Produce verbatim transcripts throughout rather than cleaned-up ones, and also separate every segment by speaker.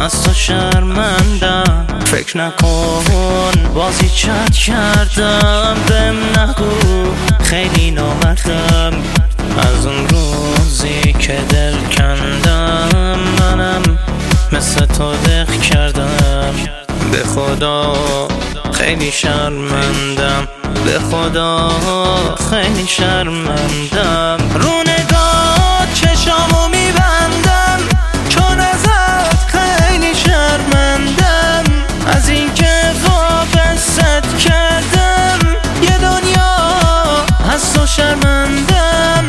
Speaker 1: از تو شرمندم. فکر نکن بازی چت کردم، بهم نگو خیلی نامردم. از اون روزی که دل کندم منم مثل تو دق کردم. به خدا خیلی شرمندم، به خدا خیلی شرمندم. رو نگاه چشامو میبندم چون ازت خیلی شرمندم. از این که وابست کردم یه دنیا از تو شرمندم.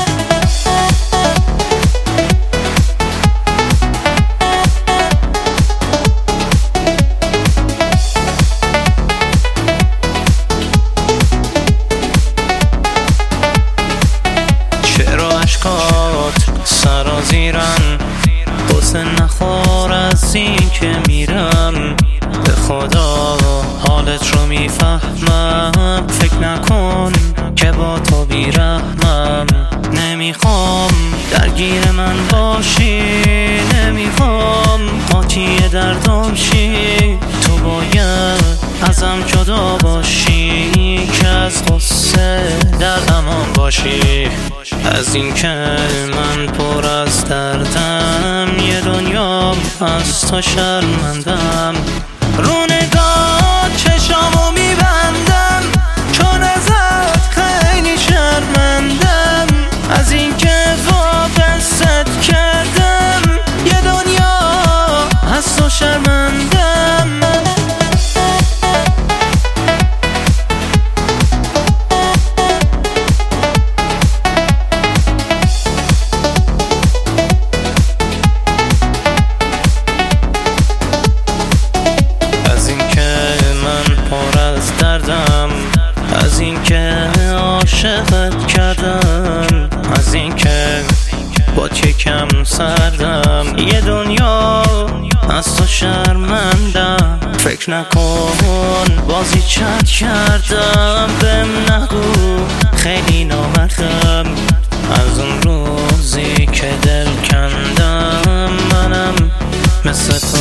Speaker 1: سرازیرن حسن نخور از این که میرم. به خدا حالت رو میفهمم، فکر نکن که با تو بیرحمم. نمیخوام درگیر من باشی، نمیخوام قاطی دردم شی. تو باید ازم جدا باشی که از غصه در امان باشی. از این که من پر از دردم یه دنیا از تو شرمندم. رو نگاه چشامو میبندم چون ازت خیلی شرمندم. از این که وابست کردم یه دنیا از تو شرمندم. از این که عاشقت کردم، از این که با چکم سردم یه دنیا از تو شرمندم. فکر نکن بازی چت کردم، بهم نگو خیلی نامردم. از اون روزی که دل کندم منم مثل